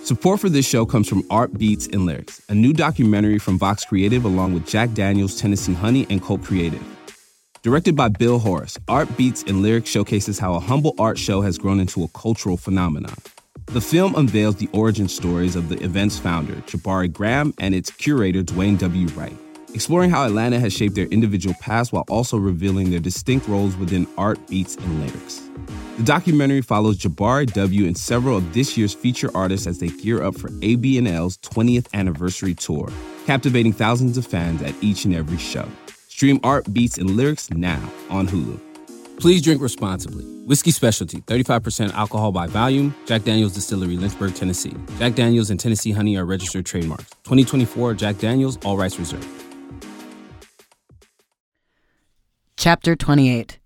Support for this show comes from Art Beats and Lyrics, a new documentary from Vox Creative along with Jack Daniels, Tennessee Honey, and Cult Creative. Directed by Bill Horace, Art Beats and Lyrics showcases how a humble art show has grown into a cultural phenomenon. The film unveils the origin stories of the event's founder, Jabari Graham, and its curator, Dwayne W. Wright, exploring how Atlanta has shaped their individual paths while also revealing their distinct roles within Art Beats and Lyrics. The documentary follows Jabari W. and several of this year's feature artists as they gear up for AB&L's 20th anniversary tour, captivating thousands of fans at each and every show. Stream Art Beats and Lyrics now on Hulu. Please drink responsibly. Whiskey Specialty, 35% alcohol by volume. Jack Daniel's Distillery, Lynchburg, Tennessee. Jack Daniel's and Tennessee Honey are registered trademarks. 2024 Jack Daniel's, all rights reserved. Chapter 28.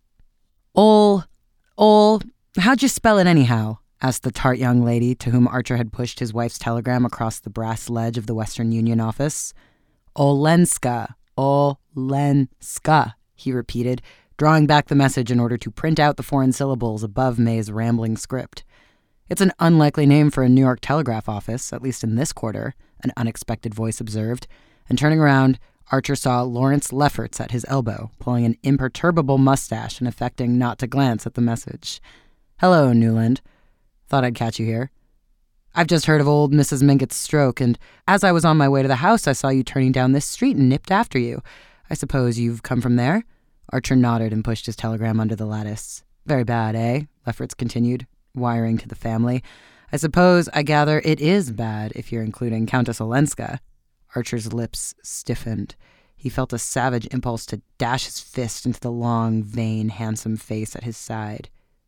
How'd you spell it anyhow? Asked the tart young lady to whom Archer had pushed his wife's telegram across the brass ledge of the Western Union office. Olenska, he repeated, drawing back the message in order to print out the foreign syllables above May's rambling script. It's an unlikely name for a New York telegraph office, at least in this quarter, an unexpected voice observed, and turning around, Archer saw Lawrence Lefferts at his elbow, pulling an imperturbable mustache and affecting not to glance at the message. "Hello, Newland. Thought I'd catch you here. I've just heard of old Mrs. Mingott's stroke, and as I was on my way to the house, I saw you turning down this street and nipped after you. I suppose you've come from there?" Archer nodded and pushed his telegram under the lattice. "Very bad, eh?" Lefferts continued, wiring to the family. I gather it is bad if you're including Countess Olenska." Archer's lips stiffened. He felt a savage impulse to dash his fist into the long, vain, handsome face at his side.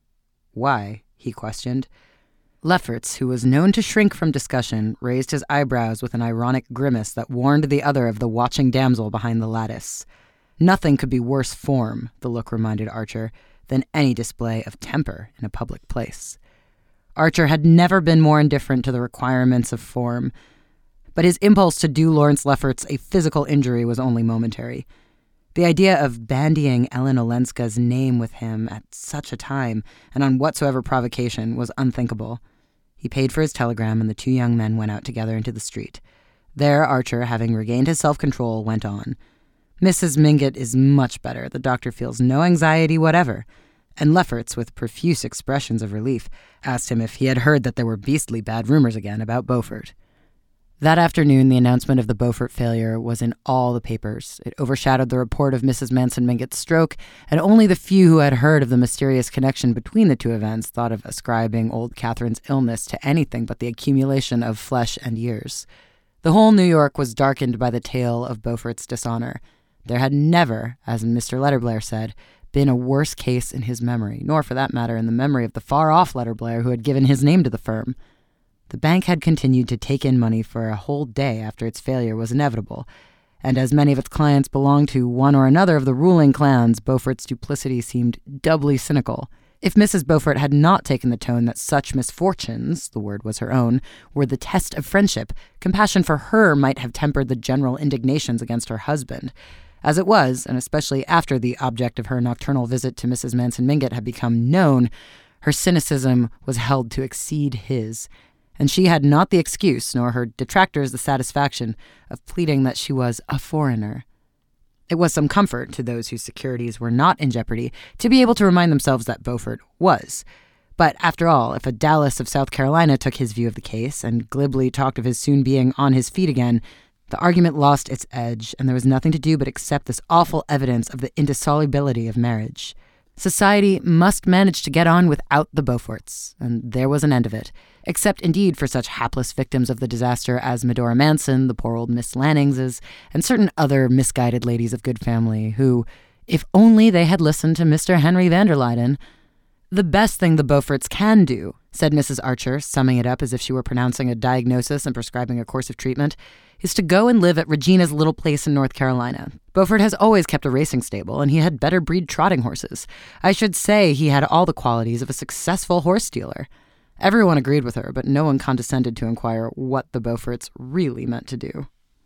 "Why?" he questioned. Lefferts, who was known to shrink from discussion, raised his eyebrows with an ironic grimace that warned the other of the watching damsel behind the lattice. Nothing could be worse form, the look reminded Archer, than any display of temper in a public place. Archer had never been more indifferent to the requirements of form, but his impulse to do Lawrence Lefferts a physical injury was only momentary. The idea of bandying Ellen Olenska's name with him at such a time and on whatsoever provocation was unthinkable. He paid for his telegram and the two young men went out together into the street. There, Archer, having regained his self-control, went on. "Mrs. Mingott is much better. The doctor feels no anxiety whatever." And Lefferts, with profuse expressions of relief, asked him if he had heard that there were beastly bad rumors again about Beaufort. That afternoon, the announcement of the Beaufort failure was in all the papers. It overshadowed the report of Mrs. Manson Mingott's stroke, and only the few who had heard of the mysterious connection between the two events thought of ascribing old Catherine's illness to anything but the accumulation of flesh and years. The whole New York was darkened by the tale of Beaufort's dishonor. There had never, as Mr. Letterblair said, been a worse case in his memory, nor for that matter in the memory of the far-off Letterblair who had given his name to the firm. The bank had continued to take in money for a whole day after its failure was inevitable, and as many of its clients belonged to one or another of the ruling clans, Beaufort's duplicity seemed doubly cynical. If Mrs. Beaufort had not taken the tone that such misfortunes, the word was her own, were the test of friendship, compassion for her might have tempered the general indignations against her husband. As it was, and especially after the object of her nocturnal visit to Mrs. Manson Mingott had become known, her cynicism was held to exceed his, and she had not the excuse, nor her detractors the satisfaction, of pleading that she was a foreigner. It was some comfort to those whose securities were not in jeopardy to be able to remind themselves that Beaufort was. But after all, if a Dallas of South Carolina took his view of the case and glibly talked of his soon being on his feet again, the argument lost its edge, and there was nothing to do but accept this awful evidence of the indissolubility of marriage. Society must manage to get on without the Beauforts, and there was an end of it, except indeed for such hapless victims of the disaster as Medora Manson, the poor old Miss Lanningses, and certain other misguided ladies of good family who, if only they had listened to Mr. Henry van der Luyden. "The best thing the Beauforts can do," said Mrs. Archer, summing it up as if she were pronouncing a diagnosis and prescribing a course of treatment, "is to go and live at Regina's little place in North Carolina. Beaufort has always kept a racing stable, and he had better breed trotting horses. I should say he had all the qualities of a successful horse dealer." Everyone agreed with her, but no one condescended to inquire what the Beauforts really meant to do.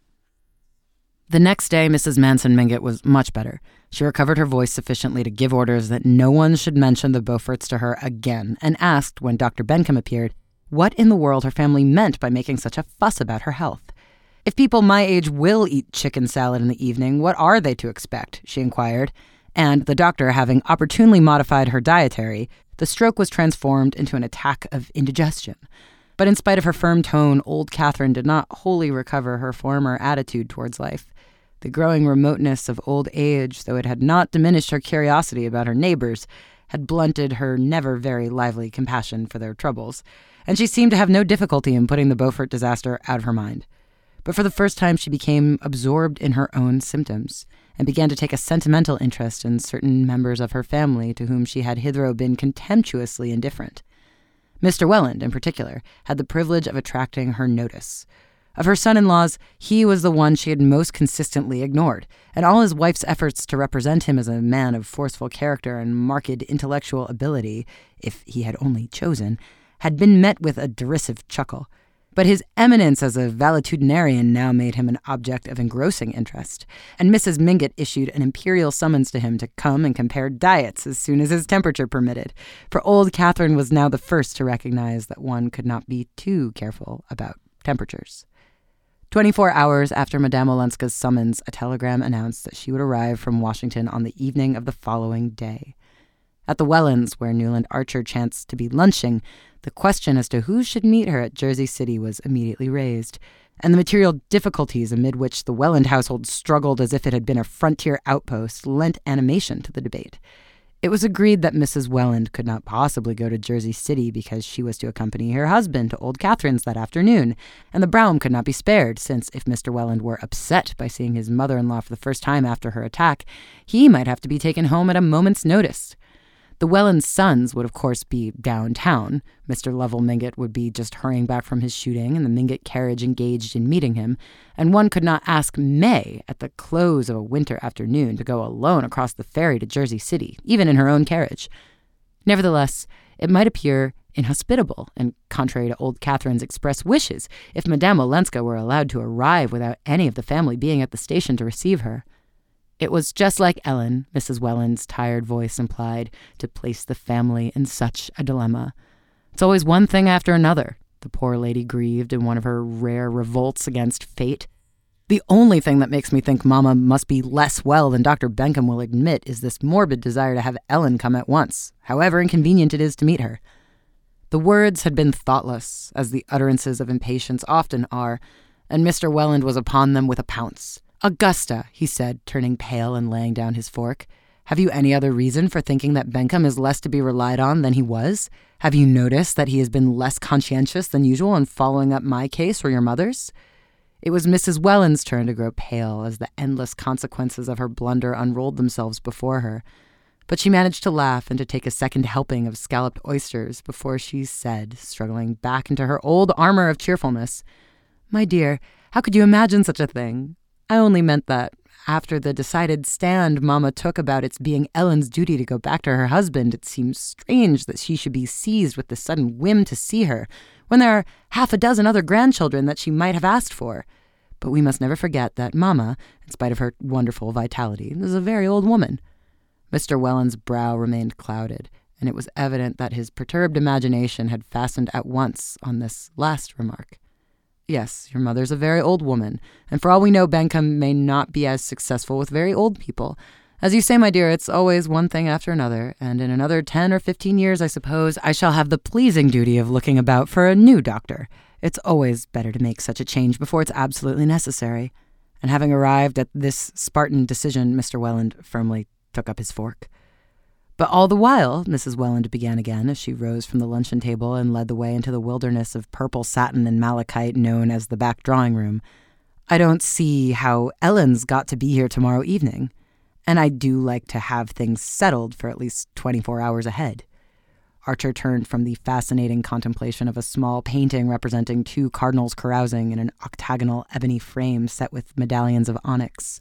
The next day, Mrs. Manson Mingott was much better. She recovered her voice sufficiently to give orders that no one should mention the Beauforts to her again, and asked, when Dr. Bencomb appeared, what in the world her family meant by making such a fuss about her health. If people my age will eat chicken salad in the evening, what are they to expect? She inquired. And the doctor having opportunely modified her dietary, the stroke was transformed into an attack of indigestion. But in spite of her firm tone, old Catherine did not wholly recover her former attitude towards life. The growing remoteness of old age, though it had not diminished her curiosity about her neighbors, had blunted her never very lively compassion for their troubles, and she seemed to have no difficulty in putting the Beaufort disaster out of her mind. But for the first time she became absorbed in her own symptoms, and began to take a sentimental interest in certain members of her family to whom she had hitherto been contemptuously indifferent. Mr. Welland, in particular, had the privilege of attracting her notice. Of her son-in-laws, he was the one she had most consistently ignored, and all his wife's efforts to represent him as a man of forceful character and marked intellectual ability, if he had only chosen, had been met with a derisive chuckle. But his eminence as a valetudinarian now made him an object of engrossing interest, and Mrs. Mingott issued an imperial summons to him to come and compare diets as soon as his temperature permitted, for old Catherine was now the first to recognize that one could not be too careful about temperatures. 24 hours after Madame Olenska's summons, a telegram announced that she would arrive from Washington on the evening of the following day. At the Wellands, where Newland Archer chanced to be lunching, the question as to who should meet her at Jersey City was immediately raised, and the material difficulties amid which the Welland household struggled as if it had been a frontier outpost lent animation to the debate. It was agreed that Mrs. Welland could not possibly go to Jersey City because she was to accompany her husband to Old Catherine's that afternoon, and the brougham could not be spared, since if Mr. Welland were upset by seeing his mother-in-law for the first time after her attack, he might have to be taken home at a moment's notice. The Welland sons would, of course, be downtown. Mr. Lovell Mingott would be just hurrying back from his shooting, and the Mingott carriage engaged in meeting him, and one could not ask May, at the close of a winter afternoon, to go alone across the ferry to Jersey City, even in her own carriage. Nevertheless, it might appear inhospitable, and contrary to old Catherine's express wishes, if Madame Olenska were allowed to arrive without any of the family being at the station to receive her. It was just like Ellen, Mrs. Welland's tired voice implied, to place the family in such a dilemma. It's always one thing after another, the poor lady grieved in one of her rare revolts against fate. The only thing that makes me think Mama must be less well than Dr. Benkham will admit is this morbid desire to have Ellen come at once, however inconvenient it is to meet her. The words had been thoughtless, as the utterances of impatience often are, and Mr. Welland was upon them with a pounce. "Augusta," he said, turning pale and laying down his fork, "have you any other reason for thinking that Benkham is less to be relied on than he was? Have you noticed that he has been less conscientious than usual in following up my case or your mother's?" It was Mrs. Welland's turn to grow pale as the endless consequences of her blunder unrolled themselves before her. But she managed to laugh and to take a second helping of scalloped oysters before she said, struggling back into her old armor of cheerfulness, "My dear, how could you imagine such a thing? I only meant that, after the decided stand Mama took about its being Ellen's duty to go back to her husband, it seems strange that she should be seized with the sudden whim to see her, when there are half a dozen other grandchildren that she might have asked for. But we must never forget that Mama, in spite of her wonderful vitality, is a very old woman." Mr. Welland's brow remained clouded, and it was evident that his perturbed imagination had fastened at once on this last remark. "Yes, your mother's a very old woman, and for all we know Benkham may not be as successful with very old people. As you say, my dear, it's always one thing after another, and in another 10 or 15 years, I suppose, I shall have the pleasing duty of looking about for a new doctor. It's always better to make such a change before it's absolutely necessary." And having arrived at this Spartan decision, Mr. Welland firmly took up his fork. "But all the while," Mrs. Welland began again as she rose from the luncheon table and led the way into the wilderness of purple satin and malachite known as the back drawing-room, "I don't see how Ellen's got to be here tomorrow evening, and I do like to have things settled for at least 24 hours ahead." Archer turned from the fascinating contemplation of a small painting representing two cardinals carousing in an octagonal ebony frame set with medallions of onyx.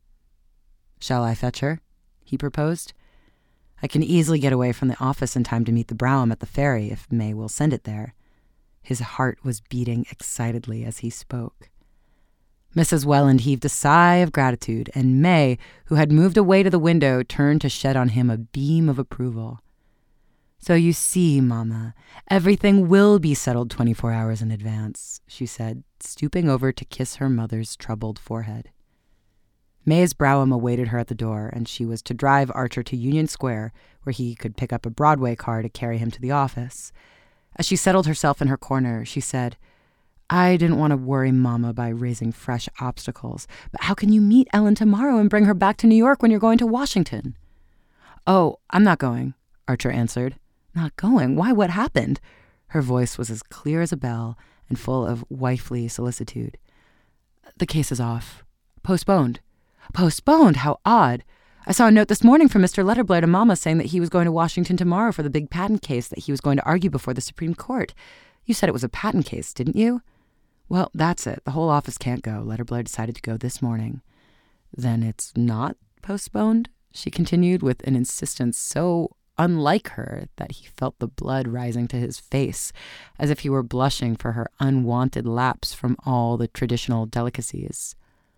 "Shall I fetch her?" he proposed. "I can easily get away from the office in time to meet the brougham at the ferry if May will send it there." His heart was beating excitedly as he spoke. Mrs. Welland heaved a sigh of gratitude, and May, who had moved away to the window, turned to shed on him a beam of approval. So you see, Mama, everything will be settled 24 hours in advance, she said, stooping over to kiss her mother's troubled forehead. May's brougham awaited her at the door, and she was to drive Archer to Union Square, where he could pick up a Broadway car to carry him to the office. As she settled herself in her corner, she said, I didn't want to worry Mama by raising fresh obstacles, but how can you meet Ellen tomorrow and bring her back to New York when you're going to Washington? Oh, I'm not going, Archer answered. Not going? Why, what happened? Her voice was as clear as a bell and full of wifely solicitude. The case is off. Postponed. Postponed? How odd. I saw a note this morning from Mr. Letterblair to Mama saying that he was going to Washington tomorrow for the big patent case that he was going to argue before the Supreme Court. You said it was a patent case, didn't you? Well, that's it. The whole office can't go. Letterblair decided to go this morning. Then it's not postponed? She continued with an insistence so unlike her that he felt the blood rising to his face, as if he were blushing for her unwanted lapse from all the traditional delicacies.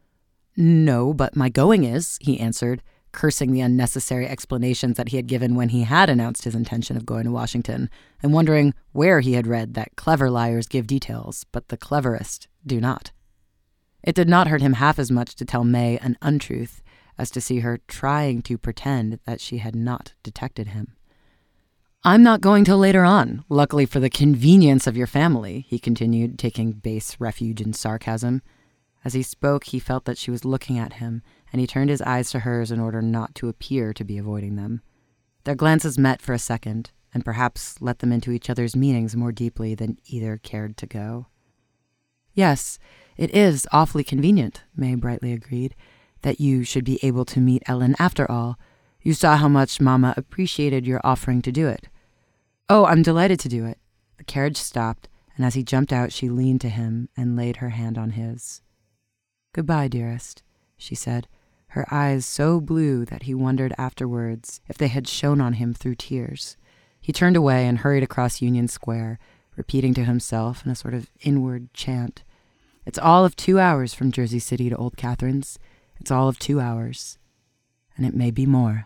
No, but my going is, he answered, cursing the unnecessary explanations that he had given when he had announced his intention of going to Washington, and wondering where he had read that clever liars give details, but the cleverest do not. It did not hurt him half as much to tell May an untruth as to see her trying to pretend that she had not detected him. I'm not going till later on, luckily for the convenience of your family, he continued, taking base refuge in sarcasm. As he spoke, he felt that she was looking at him, and he turned his eyes to hers in order not to appear to be avoiding them. Their glances met for a second, and perhaps let them into each other's meanings more deeply than either cared to go. Yes, it is awfully convenient, May brightly agreed, that you should be able to meet Ellen after all. You saw how much Mama appreciated your offering to do it. Oh, I'm delighted to do it. The carriage stopped, and as he jumped out, she leaned to him and laid her hand on his. Goodbye, dearest, she said, her eyes so blue that he wondered afterwards if they had shone on him through tears. He turned away and hurried across Union Square, repeating to himself in a sort of inward chant, It's all of 2 hours from Jersey City to Old Catherine's. It's all of 2 hours. And it may be more.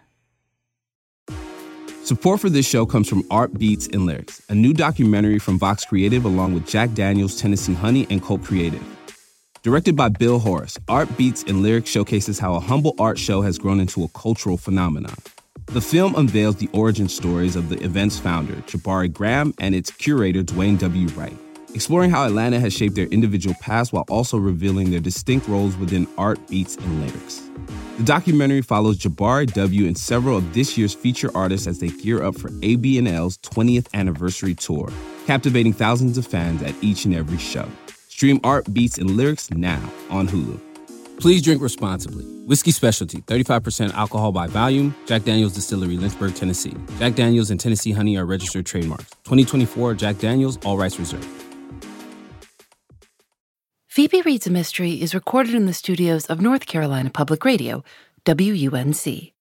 Support for this show comes from Art Beats and Lyrics, a new documentary from Vox Creative along with Jack Daniels, Tennessee Honey, and Colt Creative. Directed by Bill Horace, Art Beats and Lyrics showcases how a humble art show has grown into a cultural phenomenon. The film unveils the origin stories of the event's founder, Jabari Graham, and its curator, Dwayne W. Wright, exploring how Atlanta has shaped their individual paths while also revealing their distinct roles within art, beats, and lyrics. The documentary follows Jabari W. and several of this year's feature artists as they gear up for AB&L's 20th anniversary tour, captivating thousands of fans at each and every show. Stream Art, Beats, and Lyrics now on Hulu. Please drink responsibly. Whiskey Specialty, 35% alcohol by volume. Jack Daniel's Distillery, Lynchburg, Tennessee. Jack Daniel's and Tennessee Honey are registered trademarks. 2024 Jack Daniel's, all rights reserved. Phoebe Reads a Mystery is recorded in the studios of North Carolina Public Radio, WUNC.